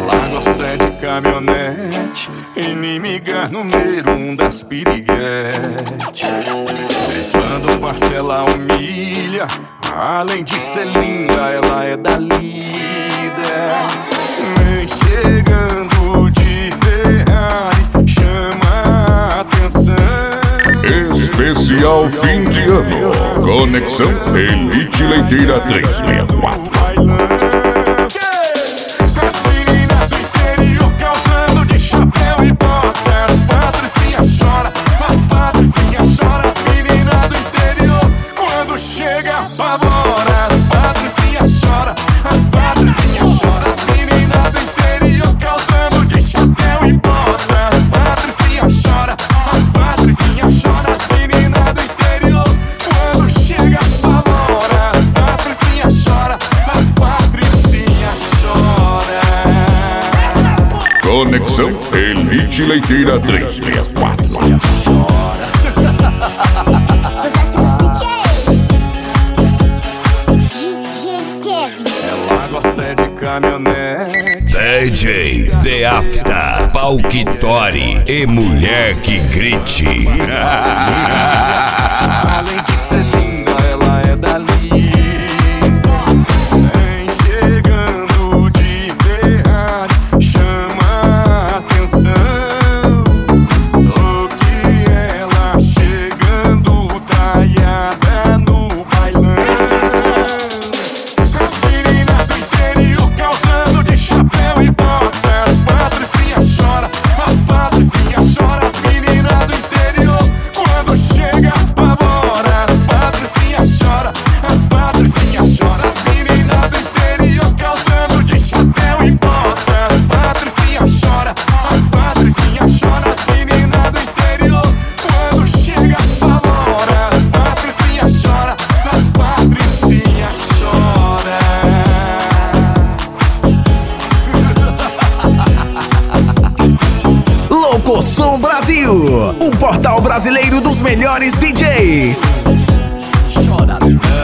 Ela gosta de caminhonete, inimiga número 1 das piriguete. Quando parcela humilha, além de ser linda, ela é da líder. Vem chegando de Ferrari, chama a atenção. Especial fim de ano, Conexão Elite Leiteira 364. As meninas do interior causando de chapéu e bota. As patricinhas choram, as patricinhas choram. As meninas do interior quando chega apavora. As patricinhas choram, as patricinhas choram. As meninas do interior causando de chapéu e bota. As patricinhas choram, as patricinhas choram. As meninas do interior quando chega apavora. As patricinhas choram, as patricinhas choram. Conexão Elite Leiteira 364. Ela gosta de caminhonete. DJ The Afta, Palquitori e mulher que grite. Além de ser linda, ela é dali. Vem chegando de Ferrari, chama a atenção. O que ela chegando traiada no bailão. As meninas do interior causando de chapéu e bota. As patricinhas choram, as patricinhas choram. As meninas do interior quando chega apavora. As patricinhas choram, as patricinhas choram. As meninas do interior causando de chapéu e bota. As patricinhas choram, as patricinhas choram. As meninas do interior quando chega apavora. As patricinhas choram, as patricinhas choram. Loucosom Brasil, o portal brasileiro dos melhores DJs. Chora não.